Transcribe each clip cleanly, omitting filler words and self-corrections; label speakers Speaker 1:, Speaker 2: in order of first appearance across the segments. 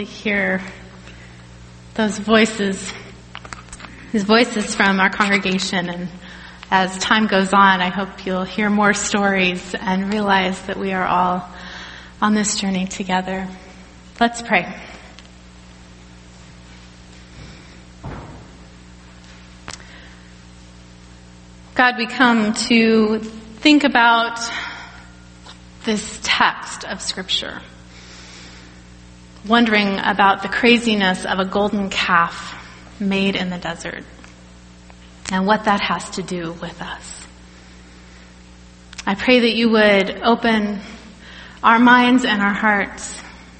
Speaker 1: Hear those voices, these voices from our congregation, and as time goes on, I hope you'll hear more stories and realize that we are all on this journey together. Let's pray. God, we come to think about this text of Scripture, wondering about the craziness of a golden calf made in the desert and what that has to do with us. I pray that you would open our minds and our hearts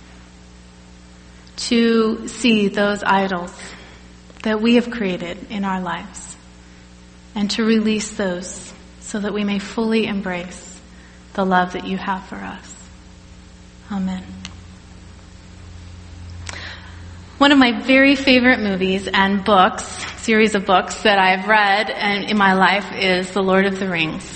Speaker 1: to see those idols that we have created in our lives and to release those so that we may fully embrace the love that you have for us. Amen. One of my very favorite movies and books, series of books that I've read in my life is The Lord of the Rings.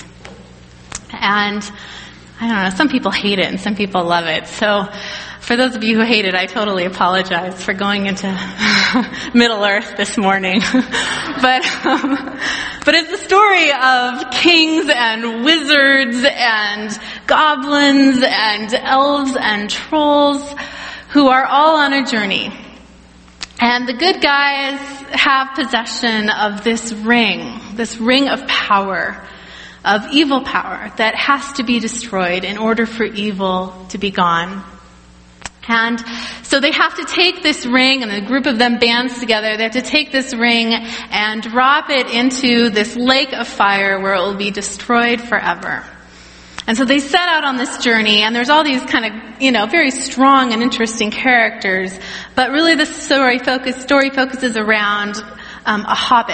Speaker 1: And I don't know, some people hate it and some people love it. So for those of you who hate it, I totally apologize for going into Middle Earth this morning. But it's a story of kings and wizards and goblins and elves and trolls who are all on a journey. And the good guys have possession of this ring of power, of evil power that has to be destroyed in order for evil to be gone. And so they have to take this ring, and a group of them bands together. They have to take this ring and drop it into this lake of fire where it will be destroyed forever. And so they set out on this journey, and there's all these kind of, very strong and interesting characters. But really the story focuses around a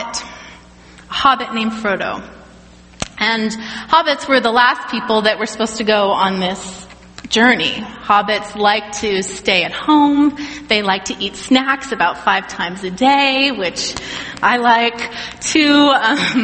Speaker 1: hobbit named Frodo. And hobbits were the last people that were supposed to go on this journey. Hobbits like to stay at home. They like to eat snacks about 5 times a day, which I like too.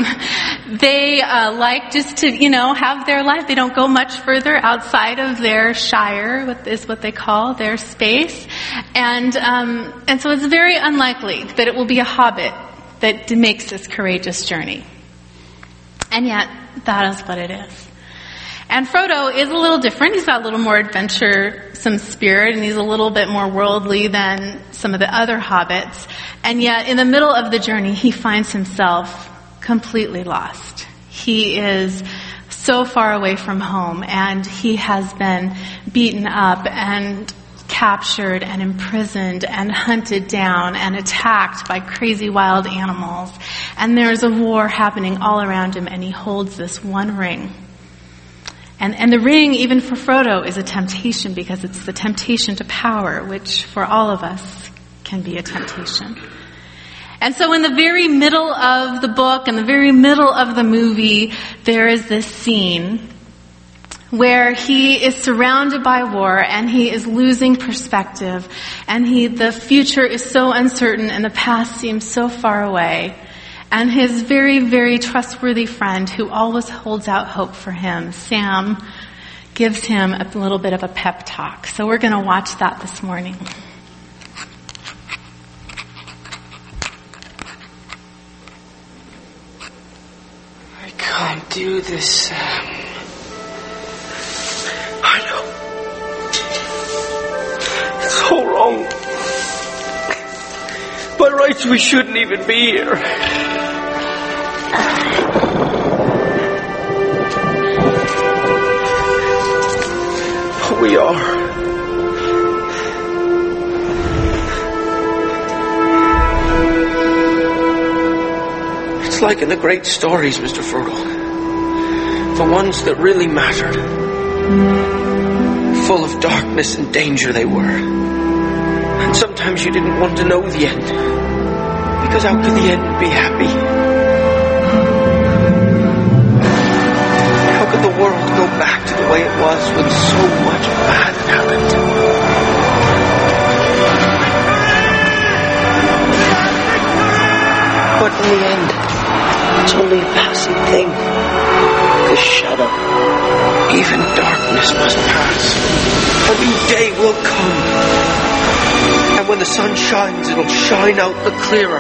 Speaker 1: They like just to, have their life. They don't go much further outside of their shire, is what they call their space. And so it's very unlikely that it will be a hobbit that makes this courageous journey. And yet, that is what it is. And Frodo is a little different. He's got a little more adventuresome spirit, and he's a little bit more worldly than some of the other hobbits. And yet, in the middle of the journey, he finds himself completely lost. He is so far away from home, and he has been beaten up and captured and imprisoned and hunted down and attacked by crazy wild animals. And there's a war happening all around him, and he holds this one ring. And the ring, even for Frodo, is a temptation because it's the temptation to power, which for all of us can be a temptation. And so in the very middle of the book, in the very middle of the movie, there is this scene where he is surrounded by war and he is losing perspective, and the future is so uncertain and the past seems so far away. And his very, very trustworthy friend who always holds out hope for him, Sam, gives him a little bit of a pep talk. So we're going to watch that this morning.
Speaker 2: I can't do this, Sam. I know. It's all wrong. By rights, we shouldn't even be here. But we are. It's like in the great stories, Mr. Frodo. The ones that really mattered. Full of darkness and danger they were. And sometimes you didn't want to know the end. Because how could the end be happy? How could the world go back to the way it was when so much bad had happened? But in the end, it's only a passing thing. The shadow. Even darkness must pass. A new day will come. And And when the sun shines, it'll shine out the clearer.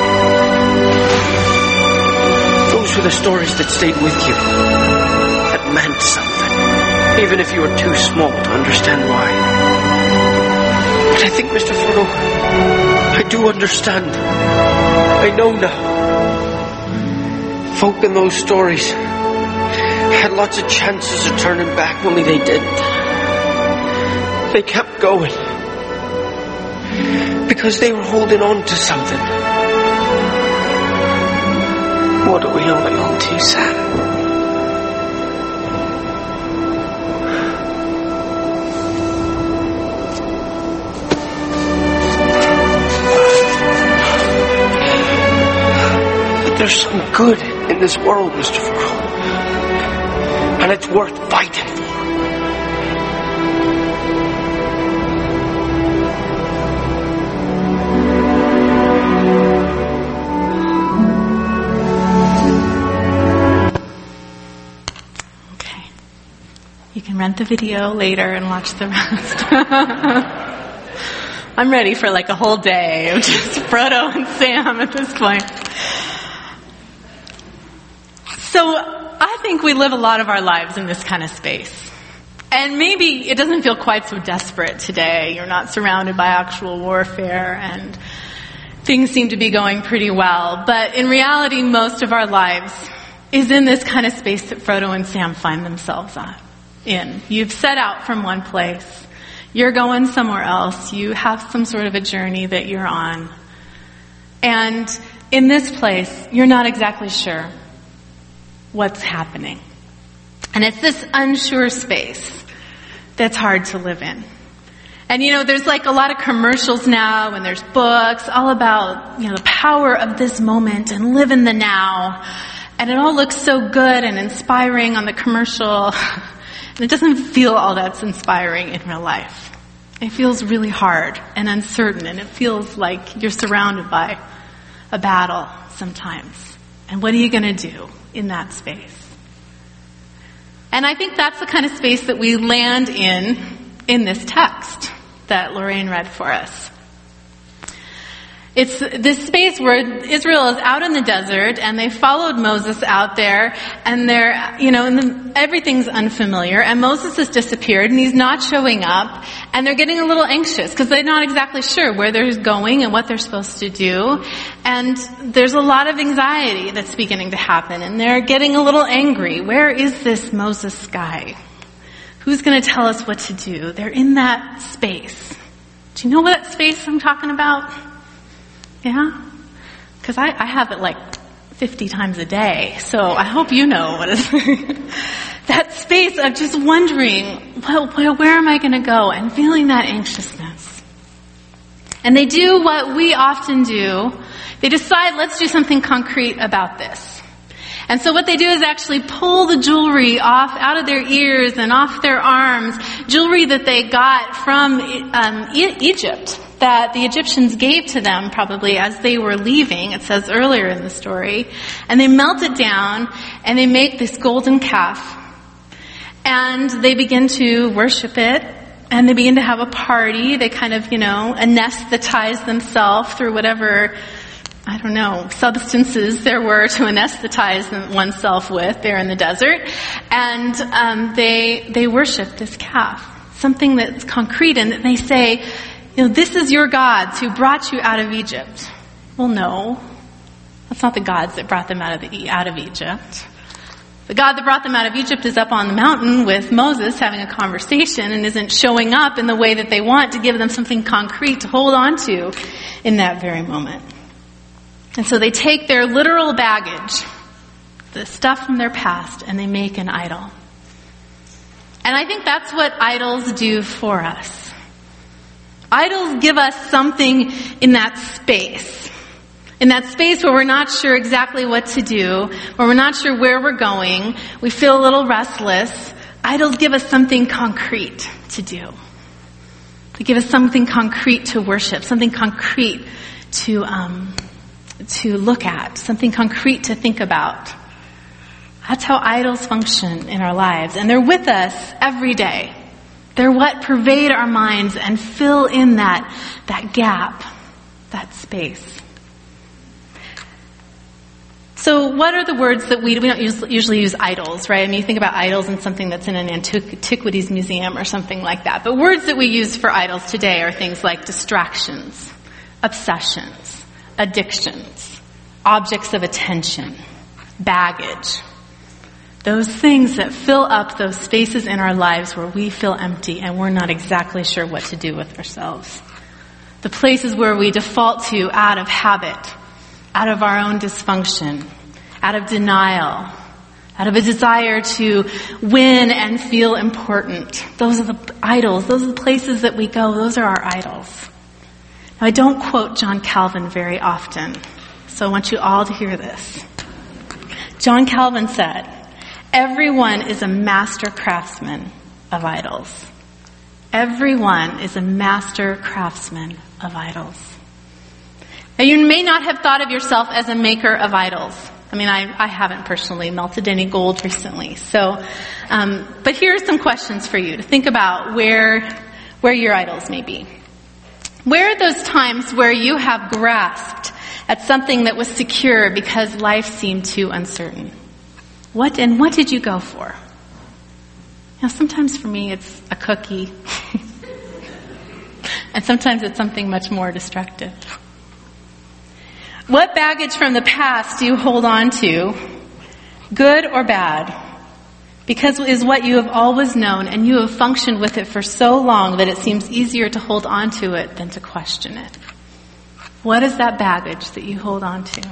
Speaker 2: Those were the stories that stayed with you, that meant something, even if you were too small to understand why. But I think, Mr. Frodo, I do understand. I know now. Folk in those stories had lots of chances of turning back, only they didn't. They kept going because they were holding on to something. What are we holding on to, Sam? But there's some good in this world, Mr. Frodo. And it's worth fighting for.
Speaker 1: You can rent the video later and watch the rest. I'm ready for like a whole day of just Frodo and Sam at this point. So I think we live a lot of our lives in this kind of space. And maybe it doesn't feel quite so desperate today. You're not surrounded by actual warfare and things seem to be going pretty well. But in reality, most of our lives is in this kind of space that Frodo and Sam find themselves in. You've set out from one place. You're going somewhere else. You have some sort of a journey that you're on. And in this place, you're not exactly sure what's happening. And it's this unsure space that's hard to live in. And there's like a lot of commercials now, and there's books all about, the power of this moment and live in the now. And it all looks so good and inspiring on the commercial. And it doesn't feel all that's inspiring in real life. It feels really hard and uncertain, and it feels like you're surrounded by a battle sometimes. And what are you going to do in that space? And I think that's the kind of space that we land in this text that Lorraine read for us. It's this space where Israel is out in the desert, and they followed Moses out there, and they're, everything's unfamiliar, and Moses has disappeared, and he's not showing up, and they're getting a little anxious, because they're not exactly sure where they're going and what they're supposed to do, and there's a lot of anxiety that's beginning to happen, and they're getting a little angry. Where is this Moses guy? Who's going to tell us what to do? They're in that space. Do you know what space I'm talking about? Yeah? Because I have it like 50 times a day, so I hope you know what is that space of just wondering, where am I going to go? And feeling that anxiousness. And they do what we often do. They decide, let's do something concrete about this. And so what they do is actually pull the jewelry out of their ears and off their arms, jewelry that they got from Egypt, that the Egyptians gave to them probably as they were leaving, it says earlier in the story. And they melt it down, and they make this golden calf. And they begin to worship it, and they begin to have a party. They kind of, anesthetize themselves through whatever, substances there were to anesthetize oneself with there in the desert. And they worship this calf, something that's concrete, and they say, this is your gods who brought you out of Egypt. Well, no, that's not the gods that brought them out of Egypt. The God that brought them out of Egypt is up on the mountain with Moses having a conversation and isn't showing up in the way that they want to give them something concrete to hold on to in that very moment. And so they take their literal baggage, the stuff from their past, and they make an idol. And I think that's what idols do for us. Idols give us something in that space. In that space where we're not sure exactly what to do, where we're not sure where we're going, we feel a little restless. Idols give us something concrete to do. They give us something concrete to worship, something concrete to look at, something concrete to think about. That's how idols function in our lives. And they're with us every day. They're what pervade our minds and fill in that gap, that space. So what are the words that we don't usually use idols, right? I mean, you think about idols and something that's in an antiquities museum or something like that. But words that we use for idols today are things like distractions, obsessions, addictions, objects of attention, baggage. Those things that fill up those spaces in our lives where we feel empty and we're not exactly sure what to do with ourselves. The places where we default to out of habit, out of our own dysfunction, out of denial, out of a desire to win and feel important. Those are the idols. Those are the places that we go. Those are our idols. Now, I don't quote John Calvin very often, so I want you all to hear this. John Calvin said, "Everyone is a master craftsman of idols." Everyone is a master craftsman of idols. Now, you may not have thought of yourself as a maker of idols. I mean, I haven't personally melted any gold recently. So, but here are some questions for you to think about where your idols may be. Where are those times where you have grasped at something that was secure because life seemed too uncertain? What did you go for? Sometimes for me it's a cookie. And sometimes it's something much more destructive. What baggage from the past do you hold on to, good or bad, because it is what you have always known and you have functioned with it for so long that it seems easier to hold on to it than to question it? What is that baggage that you hold on to?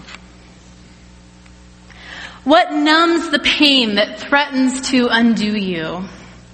Speaker 1: What numbs the pain that threatens to undo you?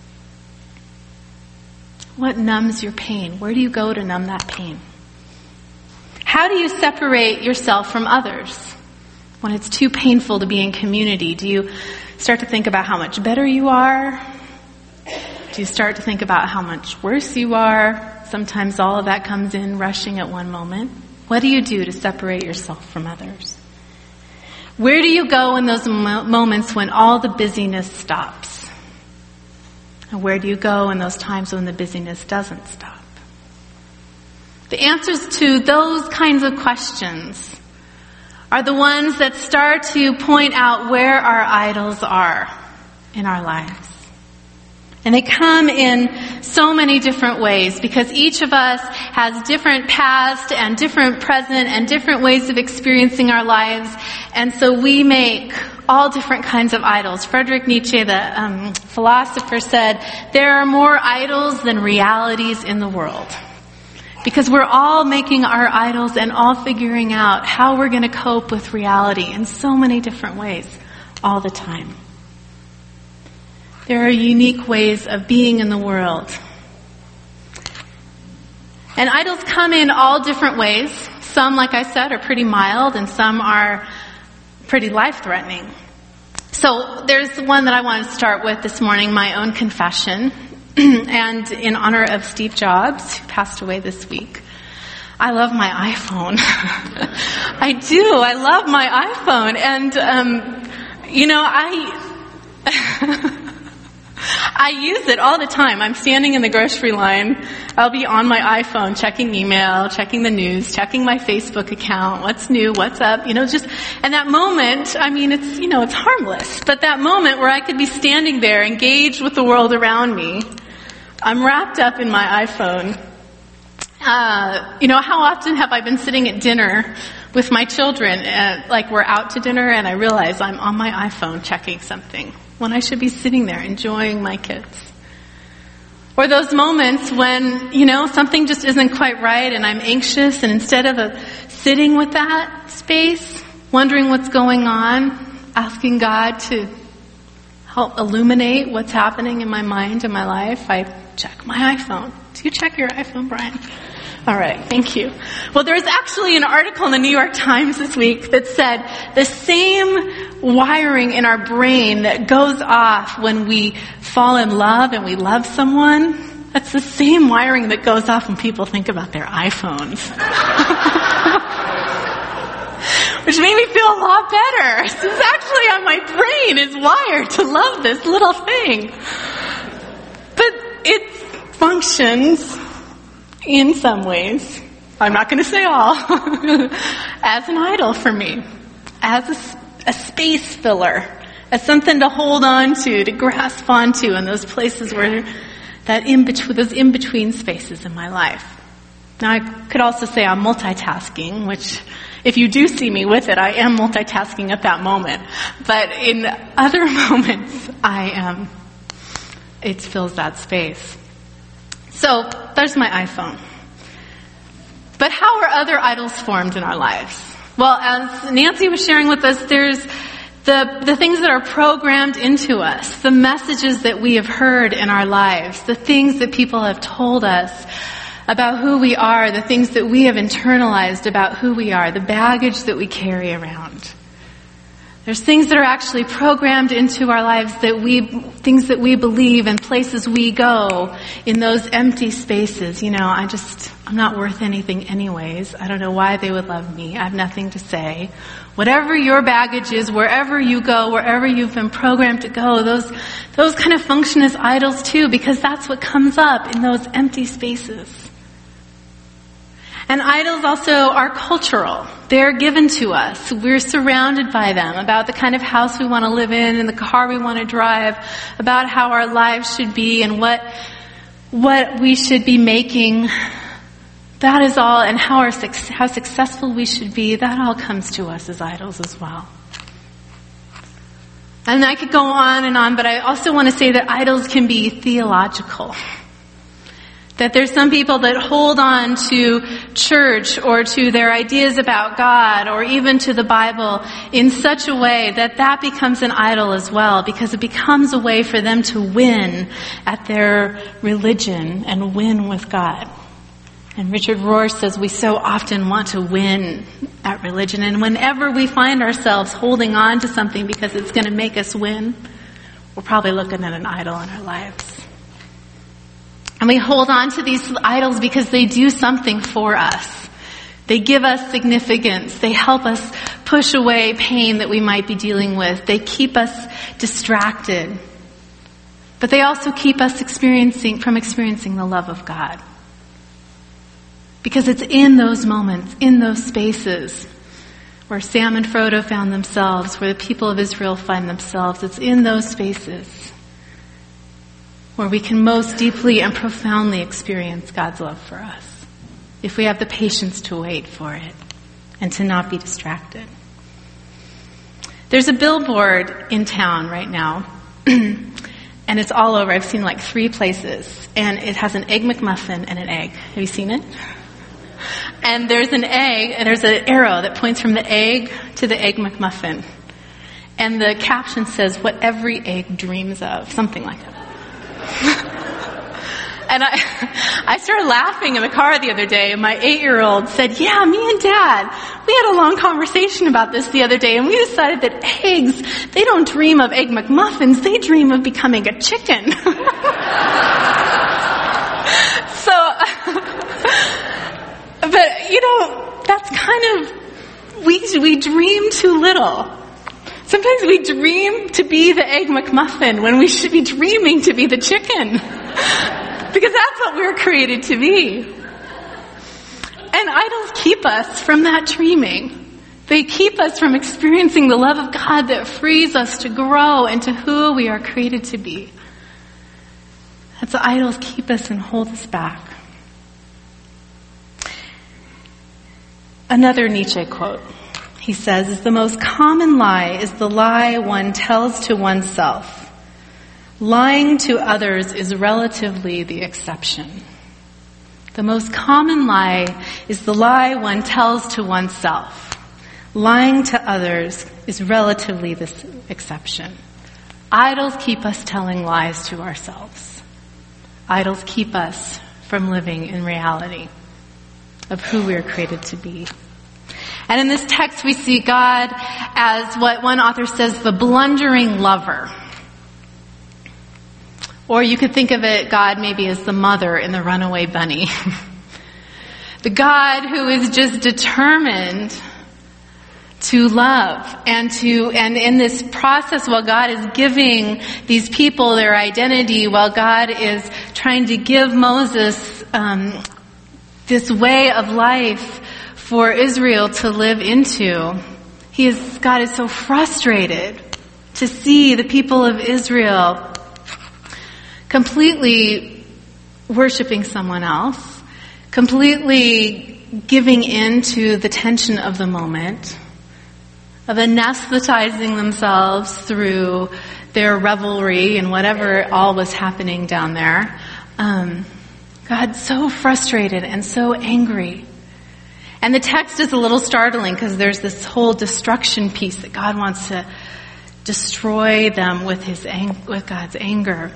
Speaker 1: What numbs your pain? Where do you go to numb that pain? How do you separate yourself from others when it's too painful to be in community? Do you start to think about how much better you are? Do you start to think about how much worse you are? Sometimes all of that comes in rushing at one moment. What do you do to separate yourself from others? Where do you go in those moments when all the busyness stops? And where do you go in those times when the busyness doesn't stop? The answers to those kinds of questions are the ones that start to point out where our idols are in our lives. And they come in so many different ways because each of us has different past and different present and different ways of experiencing our lives. And so we make all different kinds of idols. Friedrich Nietzsche, the philosopher, said, "There are more idols than realities in the world." Because we're all making our idols and all figuring out how we're going to cope with reality in so many different ways all the time. There are unique ways of being in the world. And idols come in all different ways. Some, like I said, are pretty mild and some are pretty life-threatening. So there's one that I want to start with this morning, my own confession. And in honor of Steve Jobs, who passed away this week, I love my iPhone. I do. I love my iPhone. And, I use it all the time. I'm standing in the grocery line. I'll be on my iPhone checking email, checking the news, checking my Facebook account. What's new? What's up? And that moment, it's harmless. But that moment where I could be standing there engaged with the world around me, I'm wrapped up in my iPhone. How often have I been sitting at dinner with my children, like we're out to dinner, and I realize I'm on my iPhone checking something when I should be sitting there enjoying my kids. Or those moments when, something just isn't quite right and I'm anxious, and instead of sitting with that space, wondering what's going on, asking God to help illuminate what's happening in my mind and my life, I check my iPhone. Do you check your iPhone, Brian? All right, thank you. Well, there was actually an article in the New York Times this week that said the same wiring in our brain that goes off when we fall in love and we love someone, that's the same wiring that goes off when people think about their iPhones. Which made me feel a lot better. Since actually my brain is wired to love this little thing. But functions in some ways, I'm not going to say all, as an idol for me, as a space filler, as something to hold on to grasp onto in those places where those in-between spaces in my life. Now, I could also say I'm multitasking, which, if you do see me with it, I am multitasking at that moment. But in other moments, it fills that space. So, there's my iPhone. But how are other idols formed in our lives? Well, as Nancy was sharing with us, there's the things that are programmed into us, the messages that we have heard in our lives, the things that people have told us about who we are, the things that we have internalized about who we are, the baggage that we carry around. There's things that are actually programmed into our lives, things that we believe and places we go in those empty spaces. I'm not worth anything anyways. I don't know why they would love me. I have nothing to say. Whatever your baggage is, wherever you go, wherever you've been programmed to go, those kind of function as idols too, because that's what comes up in those empty spaces. And idols also are cultural. They're given to us. We're surrounded by them, about the kind of house we want to live in and the car we want to drive, about how our lives should be and what we should be making. That is all, and how successful we should be, that all comes to us as idols as well. And I could go on, but I also want to say that idols can be theological. That there's some people that hold on to church or to their ideas about God or even to the Bible in such a way that becomes an idol as well, because it becomes a way for them to win at their religion and win with God. And Richard Rohr says we so often want to win at religion, and whenever we find ourselves holding on to something because it's going to make us win, we're probably looking at an idol in our lives. And we hold on to these idols because they do something for us. They give us significance. They help us push away pain that we might be dealing with. They keep us distracted. But they also keep us from experiencing the love of God. Because it's in those moments, in those spaces, where Sam and Frodo found themselves, where the people of Israel find themselves. It's in those spaces where we can most deeply and profoundly experience God's love for us, if we have the patience to wait for it and to not be distracted. There's a billboard in town right now, and it's all over. I've seen like 3 places, and it has an Egg McMuffin and an egg. Have you seen it? And there's an egg, and there's an arrow that points from the egg to the Egg McMuffin. And the caption says, "What every egg dreams of," something like that. And I started laughing in the car the other day, and my 8-year-old said, "Yeah, me and Dad, we had a long conversation about this the other day, and we decided that eggs, they don't dream of Egg McMuffins, they dream of becoming a chicken." But that's kind of, we dream too little. Sometimes we dream to be the Egg McMuffin when we should be dreaming to be the chicken. Because that's what we're created to be. And idols keep us from that dreaming. They keep us from experiencing the love of God that frees us to grow into who we are created to be. That's the idols keep us and hold us back. Another Nietzsche quote. He says, "The most common lie is the lie one tells to oneself. Lying to others is relatively the exception." The most common lie is the lie one tells to oneself. Lying to others is relatively the exception. Idols keep us telling lies to ourselves. Idols keep us from living in reality of who we are created to be. And in this text we see God as what one author says, the blundering lover. Or you could think of it, God maybe as the mother in the runaway bunny. The God who is just determined to love and in this process, while God is giving these people their identity, while God is trying to give Moses this way of life for Israel to live into, God is so frustrated to see the people of Israel completely worshiping someone else, completely giving in to the tension of the moment, of anesthetizing themselves through their revelry and whatever all was happening down there. God's so frustrated and so angry. And the text is a little startling because there's this whole destruction piece that God wants to destroy them with with God's anger.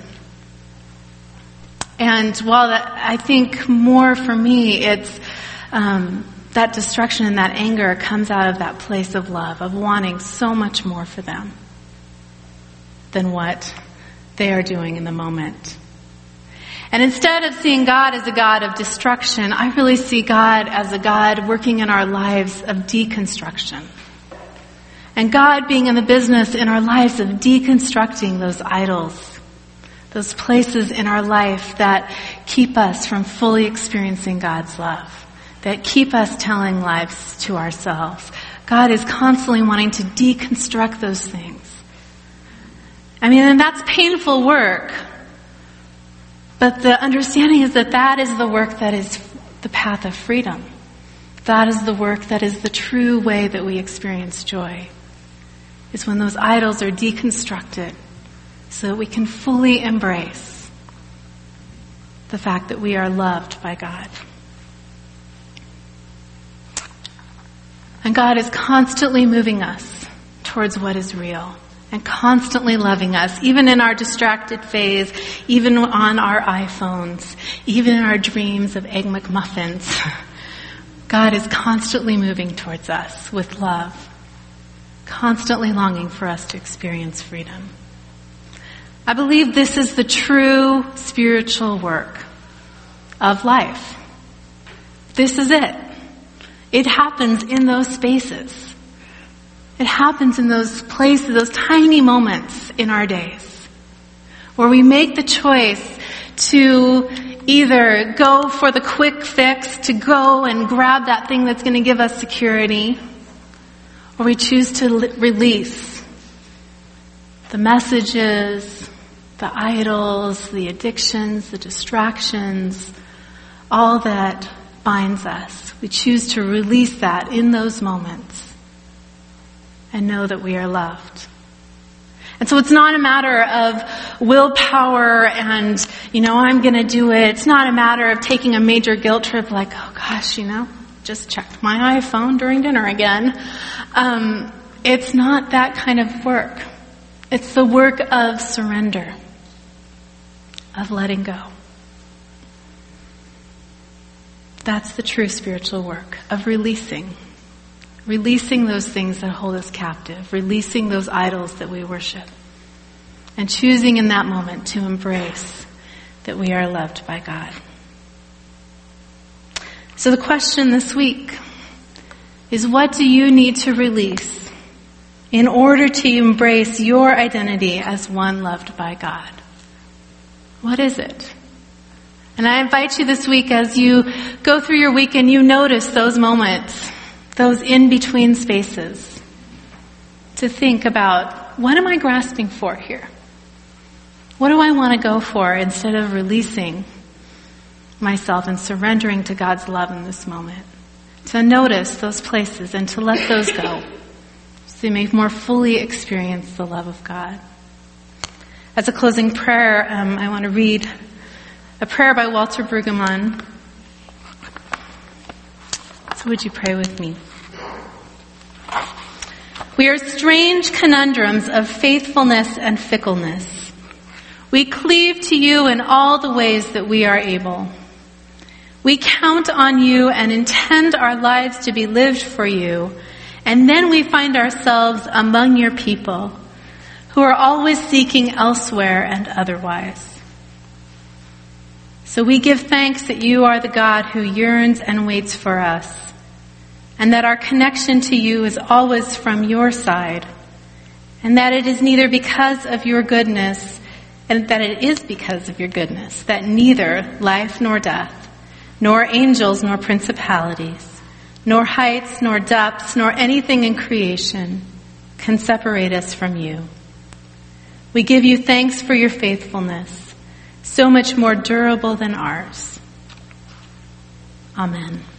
Speaker 1: And while I think more for me, it's that destruction and that anger comes out of that place of love, of wanting so much more for them than what they are doing in the moment. And instead of seeing God as a God of destruction, I really see God as a God working in our lives of deconstruction. And God being in the business in our lives of deconstructing those idols, those places in our life that keep us from fully experiencing God's love, that keep us telling lies to ourselves. God is constantly wanting to deconstruct those things. And that's painful work. But the understanding is that is the work that is the path of freedom. That is the work that is the true way that we experience joy. It's when those idols are deconstructed so that we can fully embrace the fact that we are loved by God. And God is constantly moving us towards what is real and constantly loving us, even in our distracted phase, even on our iPhones, even in our dreams of Egg McMuffins. God is constantly moving towards us with love, constantly longing for us to experience freedom. I believe this is the true spiritual work of life. This is it. It happens in those spaces. It happens in those places, those tiny moments in our days, where we make the choice to either go for the quick fix, to go and grab that thing that's going to give us security, or we choose to release the messages, the idols, the addictions, the distractions, all that binds us. We choose to release that in those moments and know that we are loved. And so it's not a matter of willpower and, I'm going to do it. It's not a matter of taking a major guilt trip like, oh gosh, just checked my iPhone during dinner again. It's not that kind of work. It's the work of surrender, of letting go. That's the true spiritual work of releasing those things that hold us captive, releasing those idols that we worship, and choosing in that moment to embrace that we are loved by God. So the question this week is, what do you need to release in order to embrace your identity as one loved by God? What is it? And I invite you this week, as you go through your week and you notice those moments, those in-between spaces, to think about, what am I grasping for here? What do I want to go for instead of releasing myself and surrendering to God's love in this moment? To notice those places and to let those go so you may more fully experience the love of God. As a closing prayer, I want to read a prayer by Walter Brueggemann. So would you pray with me? We are strange conundrums of faithfulness and fickleness. We cleave to you in all the ways that we are able. We count on you and intend our lives to be lived for you, and then we find ourselves among your people who are always seeking elsewhere and otherwise. So we give thanks that you are the God who yearns and waits for us, and that our connection to you is always from your side, and that it is neither because of your goodness, and that it is because of your goodness, that neither life nor death, nor angels nor principalities, nor heights nor depths, nor anything in creation can separate us from you. We give you thanks for your faithfulness, so much more durable than ours. Amen.